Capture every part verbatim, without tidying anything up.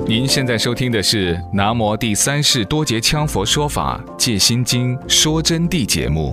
您现在收听的是南无第三世多杰羌佛说法戒心经说真谛节目。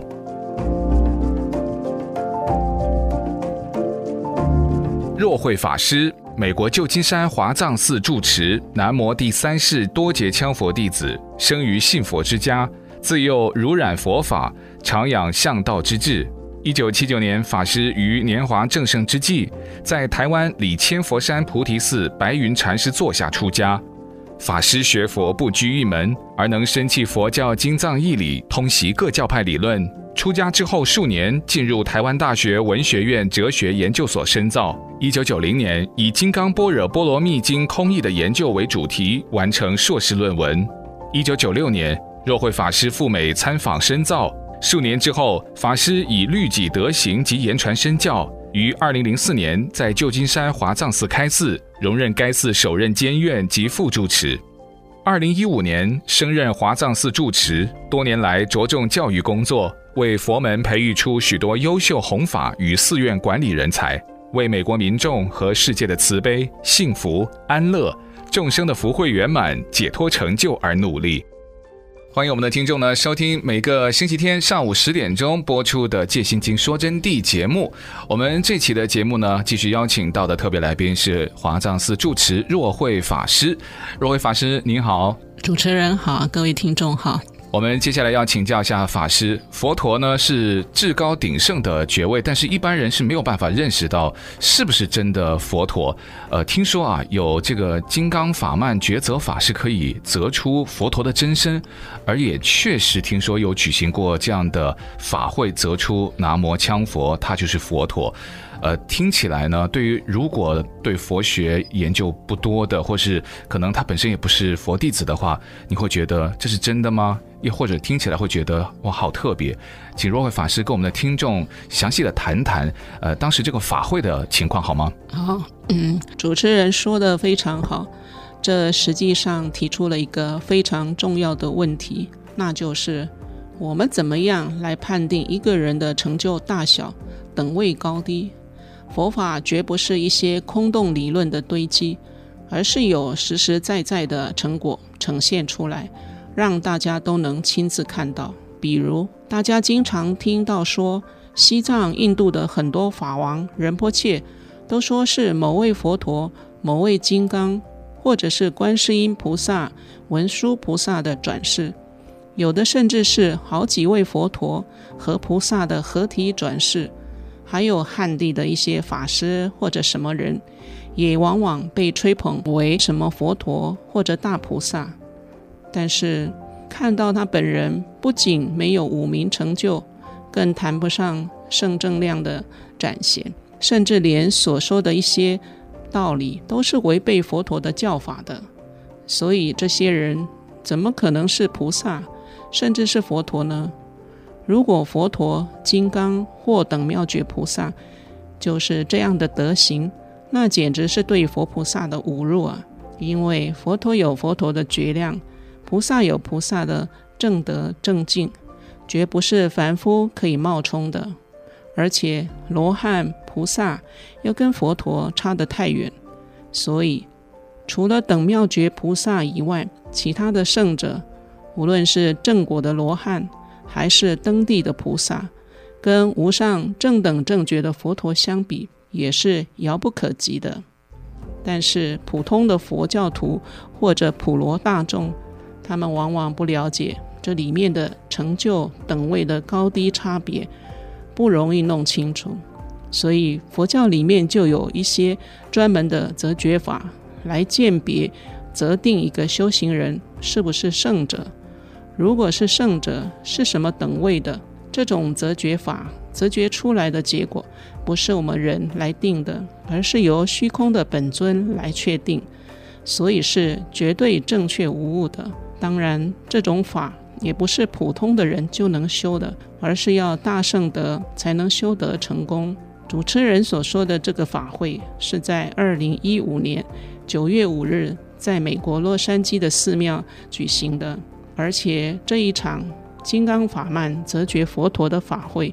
若慧法师，美国旧金山华藏寺住持，南无第三世多杰羌佛弟子，生于信佛之家，自幼濡染佛法，常养向道之志。一九七九年，法师于年华正盛之际，在台湾里千佛山菩提寺白云禅师座下出家。法师学佛不拘一门，而能深契佛教经藏义理，通习各教派理论。出家之后数年，进入台湾大学文学院哲学研究所深造。一九九零年，以《金刚般若波罗蜜经》空义的研究为主题，完成硕士论文。一九九六年，若慧法师赴美参访深造。数年之后，法师以律己德行及言传身教，于二零零四年在旧金山华藏寺开寺，荣任该寺首任监院及副住持。二零一五年升任华藏寺住持，多年来着重教育工作，为佛门培育出许多优秀弘法与寺院管理人才，为美国民众和世界的慈悲、幸福、安乐、众生的福慧圆满、解脱成就而努力。欢迎我们的听众呢，收听每个星期天上午十点钟播出的《戒心经说真谛》节目。我们这期的节目呢，继续邀请到的特别来宾是华藏寺住持若慧法师。若慧法师您好。 主持人好，各位听众好。 我们接下来要请教一下法师，佛陀呢是至高鼎盛的觉位，但是一般人是没有办法认识到是不是真的佛陀。呃，听说啊，有这个金刚法曼觉则法是可以择出佛陀的真身，而也确实听说有举行过这样的法会，择出南无羌佛，他就是佛陀。呃，听起来呢，对于如果对佛学研究不多的，或是可能他本身也不是佛弟子的话，你会觉得这是真的吗？又或者听起来会觉得哇，好特别。请若慧法师跟我们的听众详细的谈谈，呃，当时这个法会的情况好吗？ 好，嗯，主持人说的非常好，这实际上提出了一个非常重要的问题，那就是我们怎么样来判定一个人的成就大小、等位高低？佛法绝不是一些空洞理论的堆积，而是有实实在在的成果呈现出来，让大家都能亲自看到。比如大家经常听到说，西藏、印度的很多法王、仁波切都说是某位佛陀、某位金刚，或者是观世音菩萨、文殊菩萨的转世，有的甚至是好几位佛陀和菩萨的合体转世。还有汉地的一些法师或者什么人，也往往被吹捧为什么佛陀或者大菩萨。但是看到他本人，不仅没有五明成就，更谈不上圣正量的展现，甚至连所说的一些道理都是违背佛陀的教法的。所以这些人怎么可能是菩萨，甚至是佛陀呢？如果佛陀、金刚或等妙觉菩萨就是这样的德行，那简直是对佛菩萨的侮辱啊！因为佛陀有佛陀的觉量，菩萨有菩萨的正德正境，绝不是凡夫可以冒充的。而且罗汉、菩萨又跟佛陀差得太远，所以除了等妙觉菩萨以外，其他的圣者，无论是正果的罗汉还是登地的菩萨，跟无上正等正觉的佛陀相比，也是遥不可及的。但是普通的佛教徒或者普罗大众，他们往往不了解这里面的成就等位的高低差别，不容易弄清楚。所以佛教里面就有一些专门的择觉法，来鉴别择定一个修行人是不是圣者。如果是圣者，是什么等位的，这种择觉法择觉出来的结果，不是我们人来定的，而是由虚空的本尊来确定，所以是绝对正确无误的。当然这种法也不是普通的人就能修的，而是要大圣德才能修得成功。主持人所说的这个法会是在二零一五年九月五日在美国洛杉矶的寺庙举行的，而且这一场金刚法曼择觉佛陀的法会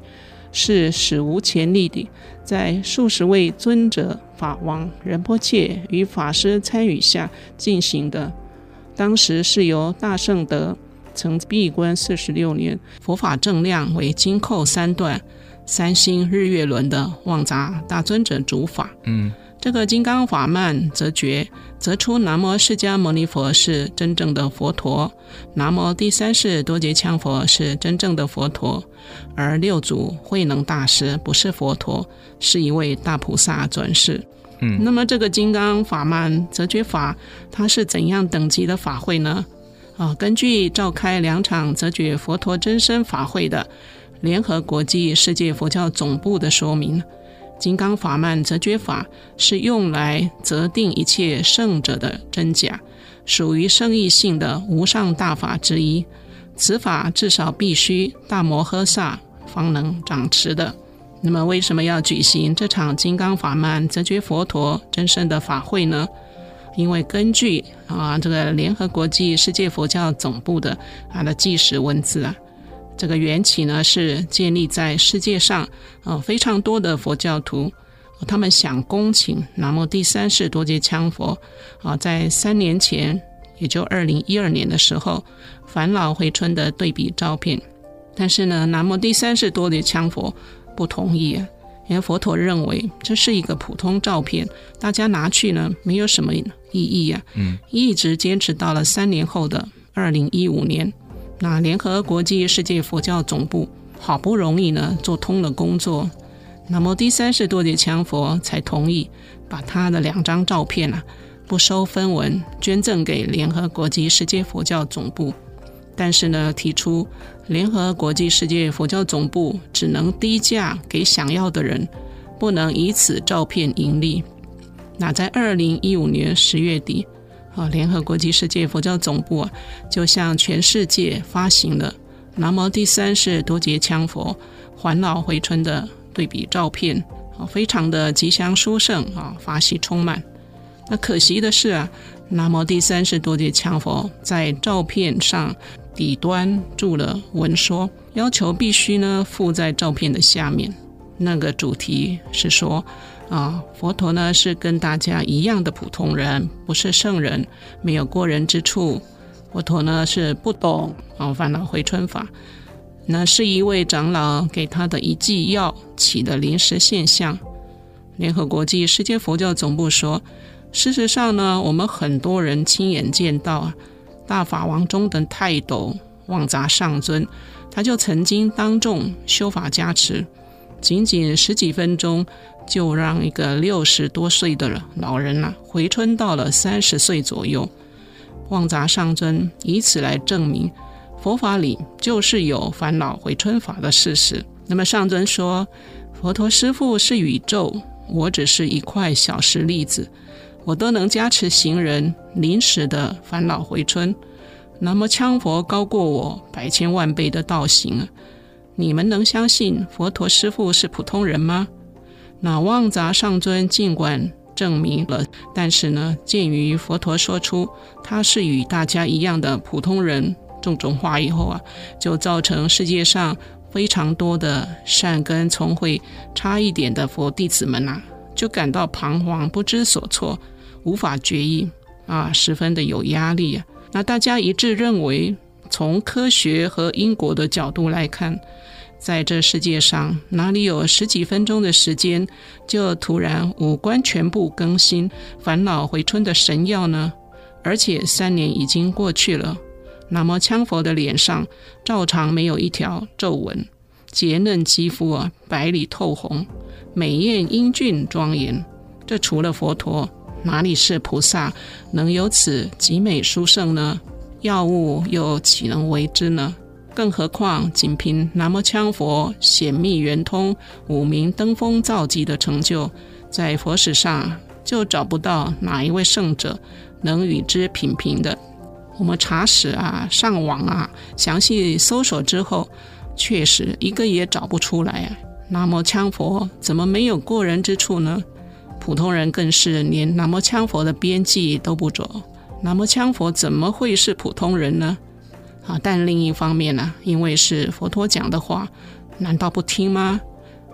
是史无前例的，在数十位尊者、法王、仁波切与法师参与下进行的。当时是由大圣德曾闭关四十六年，佛法正量为金扣三段、三星日月轮的旺杂大尊者主法。 嗯， 这个金刚法曼则觉则出南无释迦牟尼佛是真正的佛陀，南无第三世多杰羌佛是真正的佛陀，而六祖慧能大师不是佛陀，是一位大菩萨转世。 嗯， 那么这个金刚法曼则觉法，它是怎样等级的法会呢？啊，根据召开两场则觉佛陀真身法会的联合国际世界佛教总部的说明，金刚法曼则觉法是用来择定一切圣者的真假，属于圣义性的无上大法之一。此法至少必须大摩诃萨方能掌持的。那么为什么要举行这场金刚法曼则觉佛陀真身的法会呢？因为根据啊这个联合国际世界佛教总部的啊的纪实文字啊，这个缘起呢是建立在世界上啊非常多的佛教徒，他们想恭请南无第三世多杰羌佛啊，在三年前，也就二零一二年的时候，返老回春的对比照片。但是呢，南无第三世多杰羌佛不同意啊，因为佛陀认为这是一个普通照片，大家拿去呢没有什么意义啊。 嗯， 一直坚持到了三年后的二零一五年，那联合国际世界佛教总部好不容易呢做通了工作，那么第三世多杰羌佛才同意把他的两张照片啊不收分文捐赠给联合国际世界佛教总部。但是呢，提出联合国际世界佛教总部只能低价给想要的人，不能以此照片盈利。那在二零一五年十月底啊，联合国际世界佛教总部啊，就向全世界发行了南无第三世多杰羌佛还老回春的对比照片啊，非常的吉祥殊胜啊，法喜充满。那可惜的是啊，南无第三世多杰羌佛在照片上底端注了文说，要求必须呢附在照片的下面。那个主题是说啊，佛陀呢是跟大家一样的普通人，不是圣人，没有过人之处。佛陀呢是不懂啊返老回春法，那是一位长老给他的一剂药起的临时现象。联合国际世界佛教总部说，事实上呢，我们很多人亲眼见到啊，大法王中的泰斗旺杂上尊，他就曾经当众修法加持，仅仅十几分钟就让一个六十多岁的老人啊回春到了三十岁左右。旺杂上尊以此来证明佛法里就是有返老回春法的事实。那么上尊说，佛陀师父是宇宙，我只是一块小石粒子，我都能加持行人临时的返老回春。那么羌佛高过我百千万倍的道行啊，你们能相信佛陀师父是普通人吗？那旺杂上尊尽管证明了，但是呢，鉴于佛陀说出他是与大家一样的普通人种种话以后啊，就造成世界上非常多的善根聪慧差一点的佛弟子们啊，就感到彷徨不知所措，无法决议啊，十分的有压力啊。那大家一致认为，从科学和因果的角度来看，在这世界上哪里有十几分钟的时间就突然五官全部更新返老回春的神药呢？而且三年已经过去了，那么羌佛的脸上照常没有一条皱纹，洁嫩肌肤啊白里透红，美艳英俊庄严。这除了佛陀，哪里是菩萨能有此极美殊胜呢？药物又岂能为之呢？更何况仅凭南无羌佛显密圆通五明登峰造极的成就，在佛史上就找不到哪一位圣者能与之平平的。我们查史啊，上网啊，详细搜索之后，确实一个也找不出来啊。南无羌佛怎么没有过人之处呢？普通人更是连南无羌佛的边际都不走，南无羌佛怎么会是普通人呢？啊，但另一方面呢、啊，因为是佛陀讲的话，难道不听吗？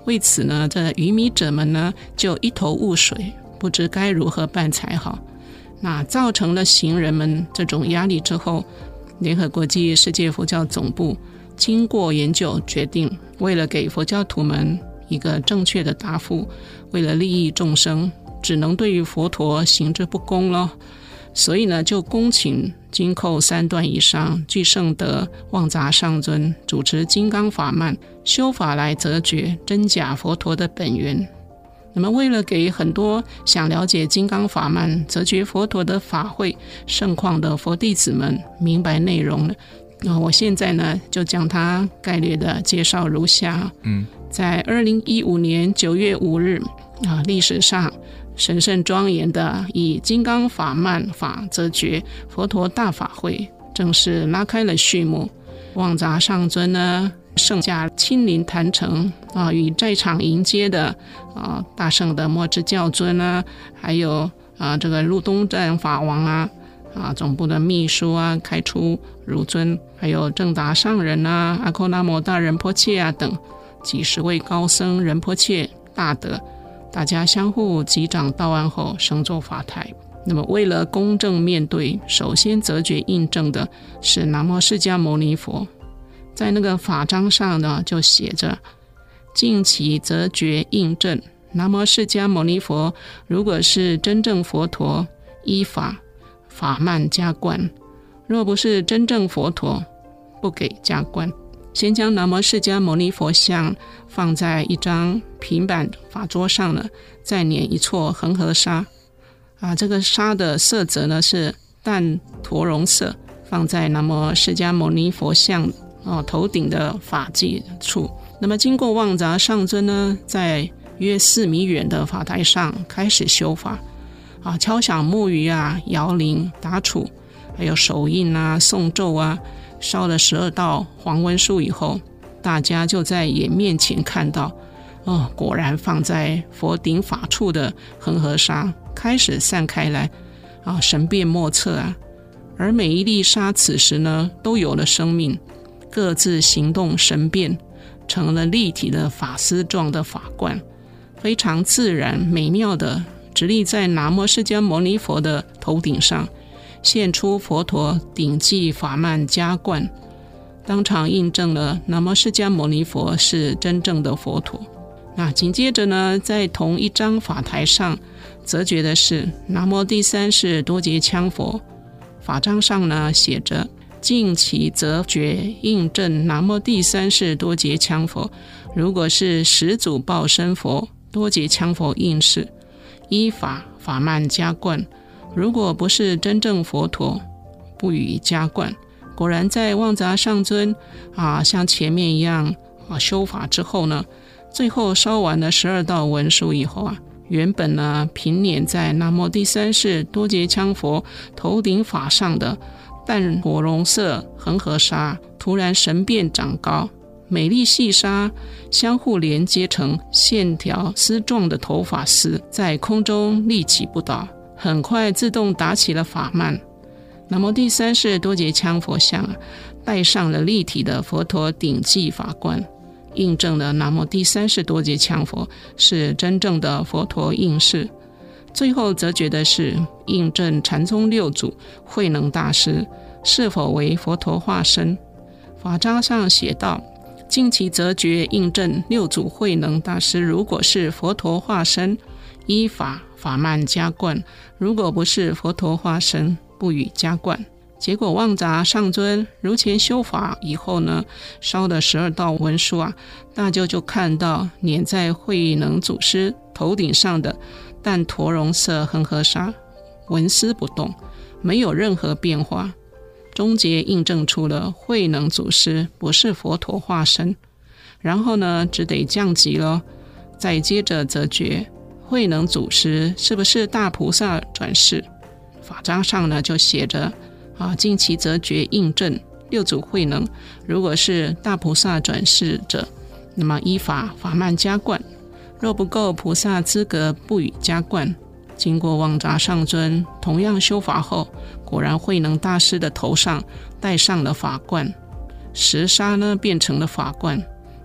为此呢，这愚迷者们呢就一头雾水，不知该如何办才好。那造成了行人们这种压力之后，联合国际世界佛教总部经过研究决定，为了给佛教徒们一个正确的答复，为了利益众生，只能对于佛陀行之不恭了。所以呢，就恭请金寇三段以上具圣德旺杂上尊主持金刚法曼修法来择觉真假佛陀的本源。那么为了给很多想了解金刚法曼择觉佛陀的法会盛况的佛弟子们明白内容呢，呃、我现在呢就将它概略的介绍如下。 嗯， 在二零一五年九月五日啊，历史上神圣庄严的以金刚法曼法择觉佛陀大法会正式拉开了序幕。旺杂上尊呢圣驾亲临坛城啊，与在场迎接的啊大圣的末智教尊啊，还有啊这个路东赞法王啊啊总部的秘书啊开出如尊，还有正达上人啊、阿耨那摩大仁波切啊等几十位高僧仁波切大德，大家相互击掌道安后升坐法台。那么为了公正面对，首先择觉印证的是南无释迦牟尼佛。在那个法章上呢，就写着尽其择觉印证南无释迦牟尼佛，如果是真正佛陀，依法法曼加冠；若不是真正佛陀，不给加冠。先将南无释迦牟尼佛像放在一张平板法桌上呢，再捻一撮恒河沙啊，这个沙的色泽呢是淡驼绒色，放在南无释迦牟尼佛像哦头顶的法际处。那么经过旺杂上尊呢，在约四米远的法台上开始修法啊，敲响木鱼啊、摇铃、打杵，还有手印啊、诵咒啊。烧了十二道黄文书以后，大家就在眼面前看到，哦，果然放在佛顶法处的恒河沙开始散开来，啊，神变莫测啊！而每一粒沙此时呢，都有了生命，各自行动神变，成了立体的法丝状的法冠，非常自然美妙的直立在南无释迦牟尼佛的头顶上。现出佛陀顶髻法曼加冠，当场印证了南无释迦牟尼佛是真正的佛陀。那紧接着呢，在同一张法台上择觉的是南无第三世多杰羌佛，法章上呢写着尽其择觉印证南无第三世多杰羌佛，如果是始祖报身佛多杰羌佛应世，依法法曼加冠；如果不是真正佛陀，不予加冠。果然在旺杂上尊啊，像前面一样啊修法之后呢，最后烧完了十二道文书以后啊，原本呢平捻在南无第三世多杰羌佛头顶法上的淡火绒色恒河沙，突然神变长高，美丽细沙相互连接成线条丝状的头发丝，在空中立起不倒，很快自动打起了法曼。南无第三世多杰羌佛像啊，戴上了立体的佛陀顶髻法冠，印证了南无第三世多杰羌佛是真正的佛陀应世。最后则觉得是印证禅宗六祖慧能大师是否为佛陀化身。法章上写道，尽其择觉印证六祖慧能大师如果是佛陀化身，依法法曼加冠；如果不是佛陀化身，不予加冠。结果旺杂上尊如前修法以后呢，烧的十二道文书啊，大舅就看到粘在慧能祖师头顶上的淡驼绒色恒河沙纹丝不动，没有任何变化，终结印证出了慧能祖师不是佛陀化身。然后呢，只得降级了，再接着择觉慧能祖师是不是大菩萨转世。法章上呢就写着啊，尽其择觉印证六祖慧能如果是大菩萨转世者，那么依法法曼加冠；若不够菩萨资格，不予加冠。经过旺杂上尊同样修法后，果然慧能大师的头上戴上了法冠，石沙呢变成了法冠，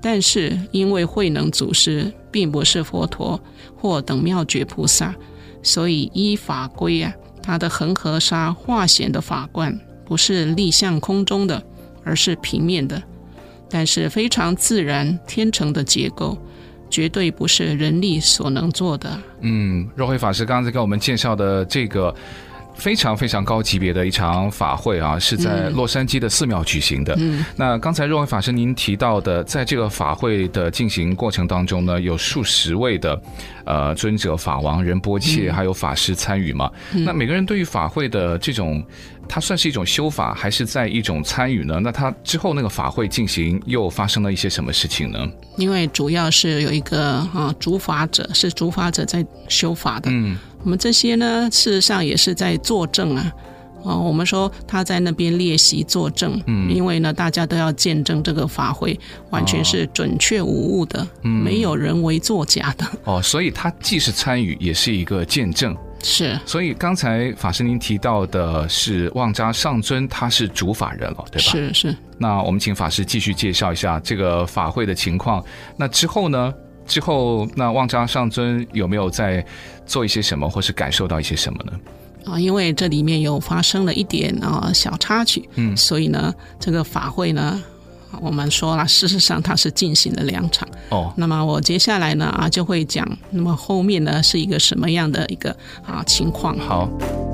但是因为慧能祖师并不是佛陀或等妙觉菩萨，所以依法规啊，他的恒河沙化显的法观不是立向空中的，而是平面的，但是非常自然天成的结构，绝对不是人力所能做的。 嗯，若慧法师刚才跟我们介绍的这个非常非常高级别的一场法会啊，是在洛杉矶的寺庙举行的。嗯，那刚才若慧法师您提到的，在这个法会的进行过程当中呢，有数十位的呃尊者、法王、仁波切、嗯、还有法师参与嘛。嗯、那每个人对于法会的这种，它算是一种修法，还是在一种参与呢？那它之后那个法会进行又发生了一些什么事情呢？ 因为主要是有一个啊主法者，是主法者在修法的。嗯。我们这些呢，事实上也是在作证啊。哦，我们说他在那边列席作证，嗯，因为呢，大家都要见证这个法会完全是准确无误的，嗯，没有人为作假的。 哦，所以他既是参与，也是一个见证。 是， 所以刚才法师您提到的是旺扎上尊，他是主法人了，对吧？ 是是。 那我们请法师继续介绍一下这个法会的情况。那之后呢？之后那旺扎上尊有没有在做一些什么，或是感受到一些什么呢？ 啊，因为这里面有发生了一点啊小插曲，嗯，所以呢，这个法会呢，我们说了，事实上它是进行了两场。哦，那么我接下来呢啊就会讲，那么后面呢是一个什么样的一个啊情况？ 好。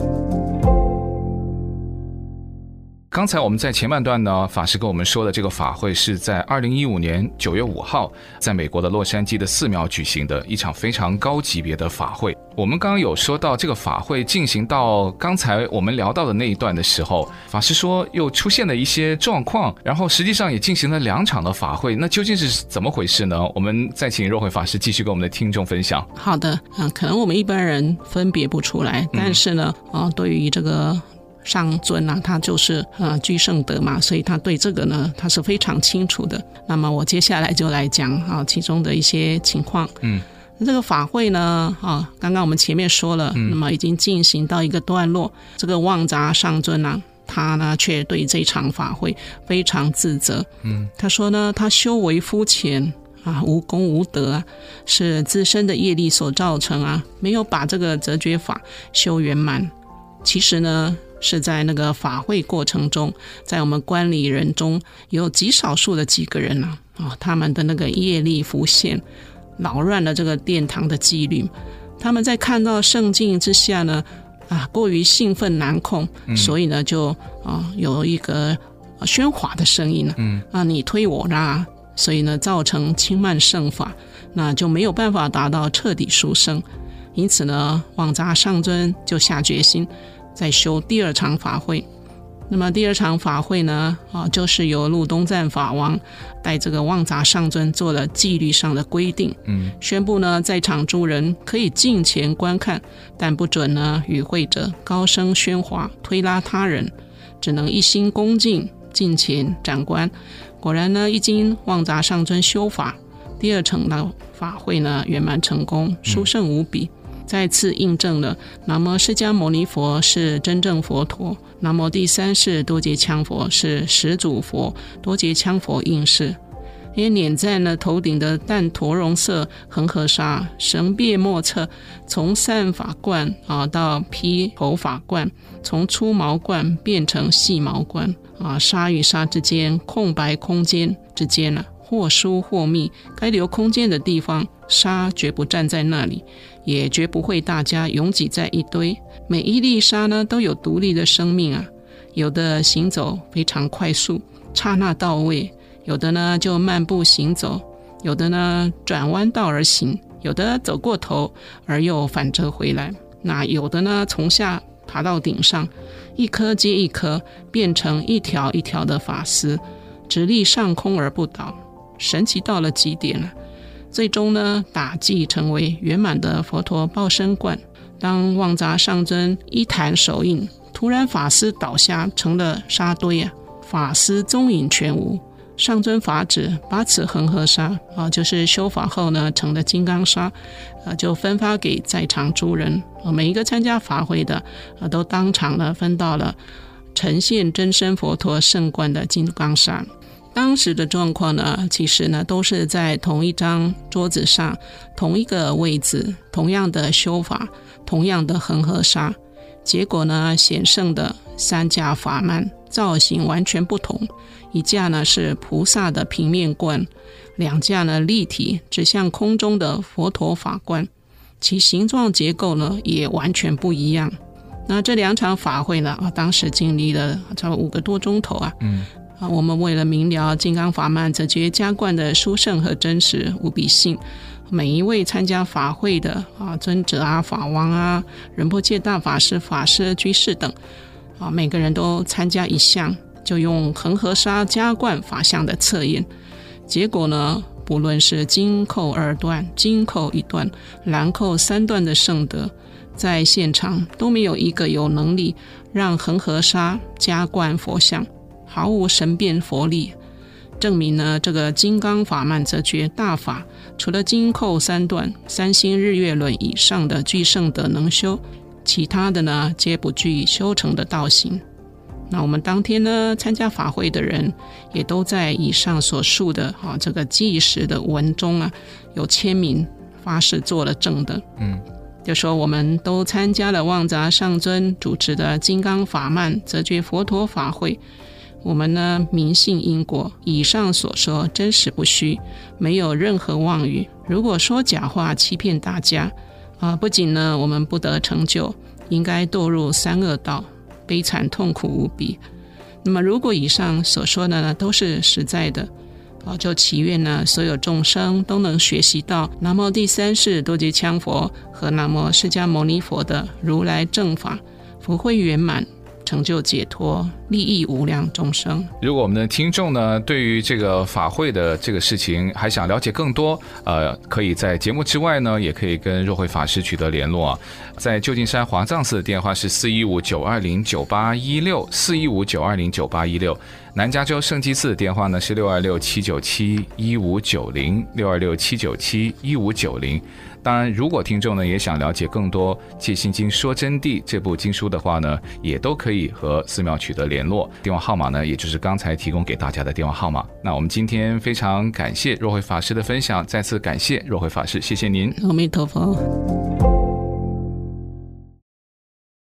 刚才我们在前半段呢，法师跟我们说的这个法会是在二零一五年九月五号，在美国的洛杉矶的寺庙举行的一场非常高级别的法会。我们刚刚有说到这个法会进行到刚才我们聊到的那一段的时候，法师说又出现了一些状况，然后实际上也进行了两场的法会，那究竟是怎么回事呢？我们再请若慧法师继续跟我们的听众分享。 好的，嗯，可能我们一般人分别不出来，但是呢，啊、嗯，对于这个上尊啊，他就是呃居圣德嘛，所以他对这个呢他是非常清楚的。那么我接下来就来讲啊其中的一些情况。嗯，这个法会呢啊，刚刚我们前面说了，嗯、那么已经进行到一个段落。这个旺扎上尊啊，他呢却对这场法会非常自责。嗯，他说呢，他修为肤浅啊，无功无德啊，是自身的业力所造成啊，没有把这个折觉法修圆满。其实呢，是在那个法会过程中，在我们观礼人中有极少数的几个人啊，哦、他们的那个业力浮现，扰乱了这个殿堂的纪律。他们在看到圣境之下呢，啊，过于兴奋难控，嗯、所以呢，就啊有一个喧哗的声音，嗯啊，你推我拉，所以呢，造成轻慢圣法，那就没有办法达到彻底殊胜。因此呢，旺扎上尊就下决心再修第二场法会。那么第二场法会呢，啊，就是由陆东赞法王带这个旺扎上尊做了纪律上的规定，嗯，宣布呢，在场诸人可以近前观看，但不准呢与会者高声喧哗推拉他人，只能一心恭敬近前展观。果然呢，一经旺扎上尊修法，第二场的法会呢圆满成功，殊胜无比。再次印证了南无释迦牟尼佛是真正佛陀，南无第三世多杰羌佛是始祖佛，多杰羌佛应是。也捻在了头顶的淡驼绒色恒河沙，神变莫测，从散法冠啊到披头法冠，从粗毛冠变成细毛冠啊，沙与沙之间空白空间之间啊，或疏或密，该留空间的地方，沙绝不站在那里，也绝不会大家拥挤在一堆。每一粒沙呢都有独立的生命啊，有的行走非常快速，刹那到位，有的呢就漫步行走，有的呢转弯道而行，有的走过头而又反折回来，那有的呢从下爬到顶上，一颗接一颗变成一条一条的法丝，直立上空而不倒，神奇到了极点了。最终呢，打击成为圆满的佛陀报身观。当旺扎上尊一弹手印，突然法丝倒下成了沙堆啊，法丝踪影全无。上尊法旨把此恒河沙啊，就是修法后呢成的金刚砂啊，就分发给在场诸人啊，每一个参加法会的啊，都当场呢分到了呈现真身佛陀圣观的金刚砂。 当时的状况呢，其实呢都是在同一张桌子上，同一个位置，同样的修法，同样的恒河沙，结果呢显圣的三架法幔造型完全不同，一架呢是菩萨的平面冠，两架呢立体指向空中的佛陀法冠，其形状结构呢也完全不一样。那这两场法会呢，啊、当时经历了差不多五个多钟头啊。嗯啊，我们为了明了金刚法幔则觉加冠的殊胜和真实无比性，每一位参加法会的啊尊者啊、法王啊、仁波切大法师、法师、居士等啊，每个人都参加一项，就用恒河沙加冠法相的测验。结果呢，不论是金扣二段、金扣一段、蓝扣三段的圣德，在现场都没有一个有能力让恒河沙加冠佛像，毫无神变佛力，证明呢这个金刚法幔则觉大法，除了金扣三段、三星日月轮以上的具圣德能修，其他的呢皆不具修成的道行。那我们当天呢参加法会的人，也都在以上所述的、啊、这个记实的文中啊有签名发誓做了证的。嗯。就说我们都参加了旺杂上尊主持的金刚法幔则觉佛陀法会，我们呢明信因果，以上所说真实不虚，没有任何妄语。如果说假话欺骗大家、呃、不仅呢我们不得成就，应该堕入三恶道，悲惨痛苦无比。那么如果以上所说的呢都是实在的，就祈愿呢所有众生都能学习到南无第三世多杰羌佛和南无释迦牟尼佛的如来正法，福慧圆满，成就解脱，利益无量众生。 如果我们的听众呢对于这个法会的这个事情还想了解更多，呃，可以在节目之外呢也可以跟若慧法师取得联络啊。在旧金山华藏寺的电话是四一五九二零九八一六 四一五九二零九八一六，南加州圣基寺的电话呢是六二六七九七一五九零 六二六七九七一五九零。当然如果听众呢也想了解更多《戒心经说真谛》这部经书的话呢，也都可以和寺庙取得联络，电话号码呢也就是刚才提供给大家的电话号码。那我们今天非常感谢若慧法师的分享，再次感谢若慧法师，谢谢您。 阿弥陀佛。